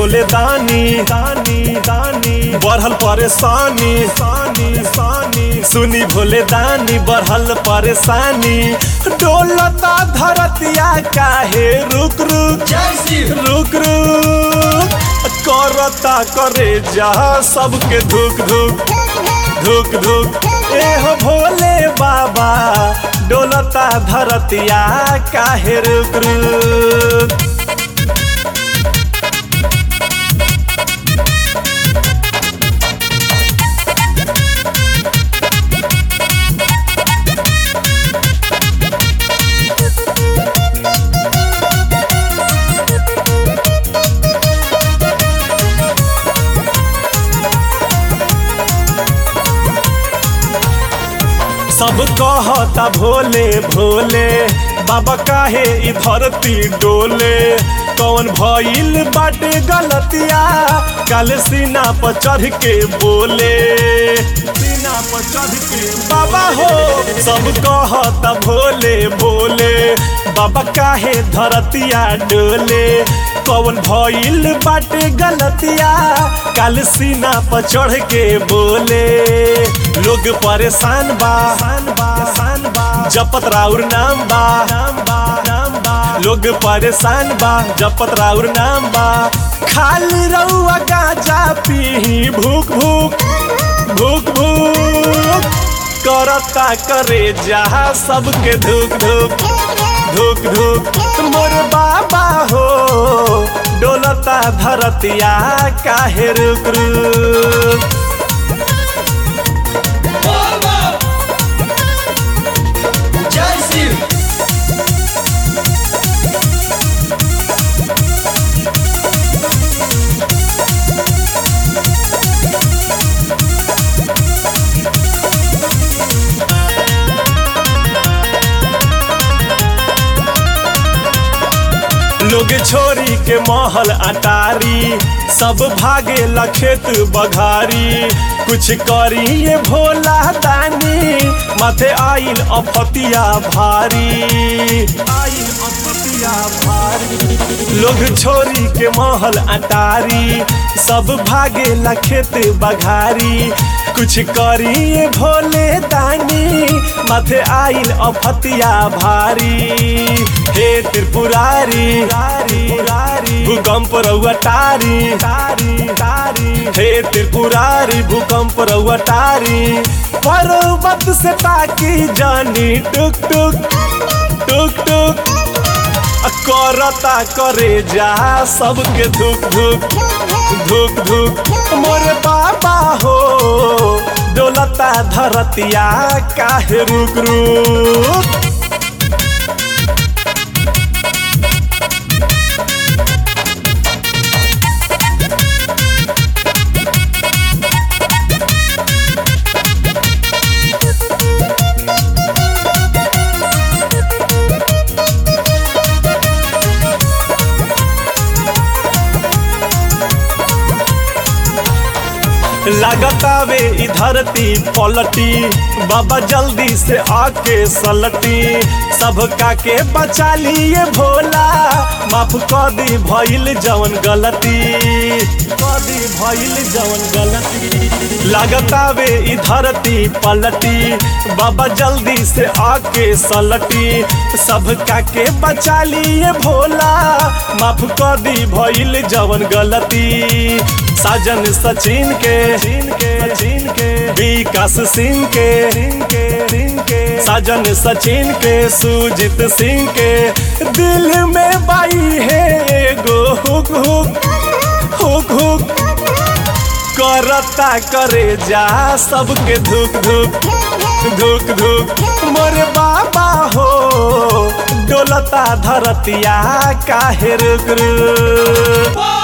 भोले दानी दानी दानी बढ़ल परेशानी सानी सानी सुनी भोले दानी बढ़ल परेशानी डोलता धरतिया काहे रुक रुक रुक रुक करता करे जा सबके धुक धुक धुक धुक एहो भोले बाबा डोलता धरतिया काहे रुक रुक। सब कहता भोले भोले बाबा काहे इ धरती डोले कौन भइल बाटे गलतिया कल सीना पर चढ़ के बोले सीना पर चढ़ के बाबा हो सब कहता भोले भोले बाबा काहे धरतिया डोले कौन भइल बाटे गलतिया कल सीना पर चढ़ के बोले लोग परेशान बा जपत राउर नाम बा लोग परेशान बा जपत राउर नाम बा खाली रउआ गांजा पी भूख भूख भूख भूख करता करे जा सबके धुक धुक धुक धुक मोर बाबा हो डोलता धरतिया काहे रुक रुक। लोग छोरी के महल अटारी सब भागे खेत बघारी कुछ करी ये भोला दानी माथे आइल अफतिया भारी आइल अफतिया भारी लोग छोरी के महल अटारी सब भागे खेत बघारी कुछ करी ये भोले दानी माथे आइल अफतिया भारी हे त्रिपुरारी भूकंप रउआ टारी हे त्रिपुरारी भूकंप रउआ टारी पर्वत से ताकी जानी टुक टुक टुक टुक करता करे जा सबके धुक धुक धुक धुक मोर बाबा हो डोलता धरतिया काहे रुक रुक। लगतावे इ धरती पलटी बाबा जल्दी से आके सलटी सबका के बचा लिए भोला माफ कर दी भइल जवन गलती लगतावे इ धरती पलटी बाबा जल्दी से आके सलटी सबका के बचा लिए भोला माफ कर दी भइल जवन गलती साजन सचिन के विकास सिंह के साजन सचिन के सुजीत सिंह के दिल में बाई है एगो हुक हुक हुक हुक करता करे जा सबके धुक धुक धुक धुक मोर बाबा हो डोलता धरतिया काहे रुक रुक।